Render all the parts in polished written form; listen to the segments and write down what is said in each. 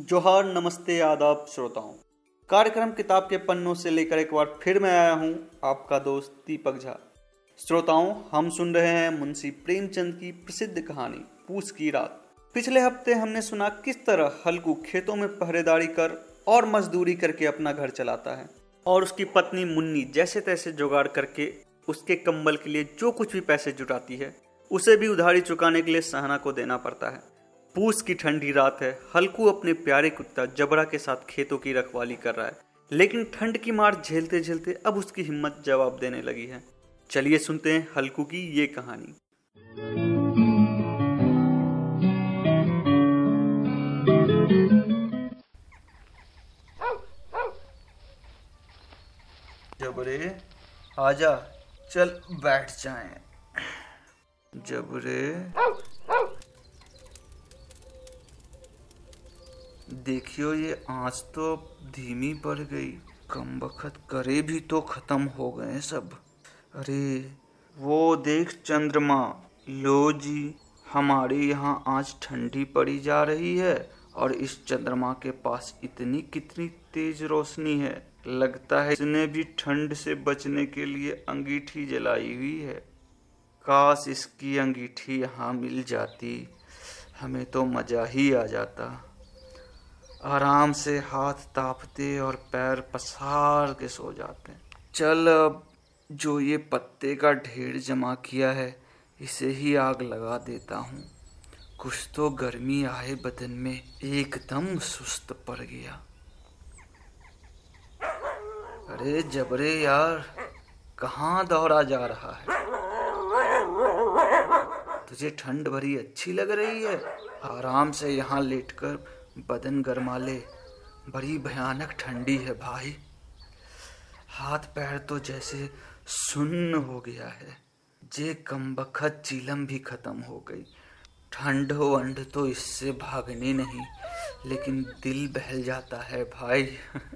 जोहार, नमस्ते, आदाब श्रोताओं। कार्यक्रम किताब के पन्नों से लेकर एक बार फिर मैं आया हूं, आपका दोस्त दीपक झा। श्रोताओं, हम सुन रहे हैं मुंशी प्रेमचंद की प्रसिद्ध कहानी पूस की रात। पिछले हफ्ते हमने सुना किस तरह हल्कू खेतों में पहरेदारी कर और मजदूरी करके अपना घर चलाता है और उसकी पत्नी मुन्नी जैसे तैसे जुगाड़ करके उसके कंबल के लिए जो कुछ भी पैसे जुटाती है उसे भी उधारी चुकाने के लिए सहना को देना पड़ता है। पूस की ठंडी रात है। हल्कू अपने प्यारे कुत्ता जबरा के साथ खेतों की रखवाली कर रहा है, लेकिन ठंड की मार झेलते झेलते अब उसकी हिम्मत जवाब देने लगी है। चलिए सुनते हैं हल्कू की ये कहानी। जबरे आजा, चल बैठ जाएं। जबरे देखियो, ये आँच तो धीमी पड़ गई, कम बखत करे भी तो खत्म हो गए सब। अरे वो देख चंद्रमा। लो जी, हमारे यहाँ आज ठंडी पड़ी जा रही है और इस चंद्रमा के पास इतनी कितनी तेज रोशनी है, लगता है इसने भी ठंड से बचने के लिए अंगीठी जलाई हुई है। काश इसकी अंगीठी यहाँ मिल जाती, हमें तो मजा ही आ जाता। आराम से हाथ तापते और पैर पसार के सो जाते। चल, अब जो ये पत्ते का ढेर जमा किया है इसे ही आग लगा देता हूँ। कुछ तो गर्मी आए बदन में, एकदम सुस्त पड़ गया। अरे जबरे यार, कहाँ दौड़ा जा रहा है? तुझे ठंड भरी अच्छी लग रही है? आराम से यहाँ लेटकर बदन गरमा ले। बड़ी भयानक ठंडी है भाई। हाथ पैर तो जैसे सुन्न हो गया है। जे कमबख्त चीलम भी खत्म हो गई। ठंड वंड तो इससे भागनी नहीं, लेकिन दिल बहल जाता है भाई।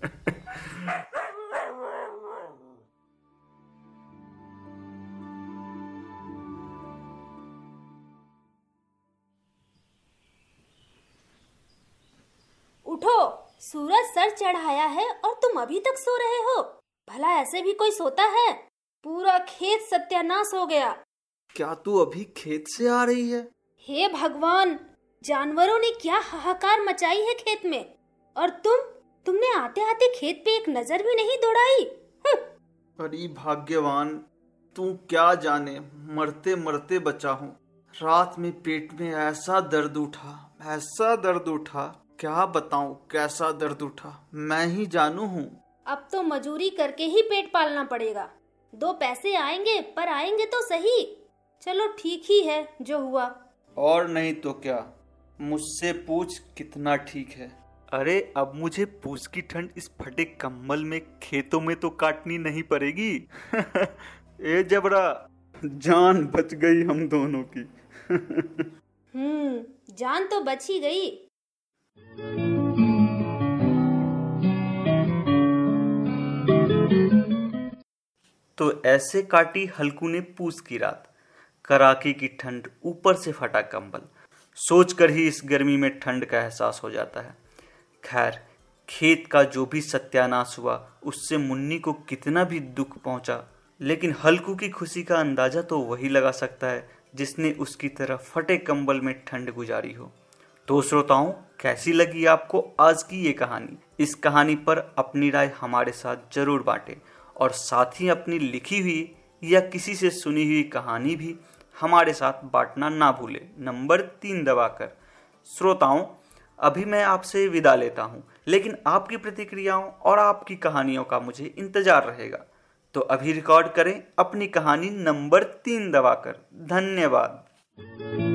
उठो, सूरज सर चढ़ाया है और तुम अभी तक सो रहे हो। भला ऐसे भी कोई सोता है? पूरा खेत सत्यानाश हो गया। क्या तू अभी खेत से आ रही है? हे भगवान, जानवरों ने क्या हाहाकार मचाई है खेत में, और तुमने आते आते खेत पे एक नजर भी नहीं दौड़ाई। अरे भाग्यवान, तू क्या जाने, मरते मरते बचा हूँ। रात में पेट में ऐसा दर्द उठा, क्या बताऊं कैसा दर्द उठा, मैं ही जानू हूँ। अब तो मजूरी करके ही पेट पालना पड़ेगा। 2 पैसे आएंगे, पर आएंगे तो सही। चलो ठीक ही है जो हुआ। और नहीं तो क्या, मुझसे पूछ कितना ठीक है। अरे अब मुझे पूछ की ठंड इस फटे कंबल में खेतों में तो काटनी नहीं पड़ेगी। ए जबरा, जान बच गई हम दोनों की। जान तो बच ही गई। तो ऐसे काटी हल्कू ने पूस की रात। कड़ाके की ठंड, ऊपर से फटा कंबल, सोचकर ही इस गर्मी में ठंड का एहसास हो जाता है। खैर, खेत का जो भी सत्यानाश हुआ उससे मुन्नी को कितना भी दुख पहुंचा, लेकिन हल्कू की खुशी का अंदाजा तो वही लगा सकता है जिसने उसकी तरह फटे कंबल में ठंड गुजारी हो। तो श्रोताओं, कैसी लगी आपको आज की ये कहानी? इस कहानी पर अपनी राय हमारे साथ जरूर बांटें और साथ ही अपनी लिखी हुई या किसी से सुनी हुई कहानी भी हमारे साथ बांटना ना भूलें, नंबर 3 दबाकर। श्रोताओं, अभी मैं आपसे विदा लेता हूँ, लेकिन आपकी प्रतिक्रियाओं और आपकी कहानियों का मुझे इंतजार रहेगा। तो अभी रिकॉर्ड करें अपनी कहानी नंबर 3 दबाकर। धन्यवाद।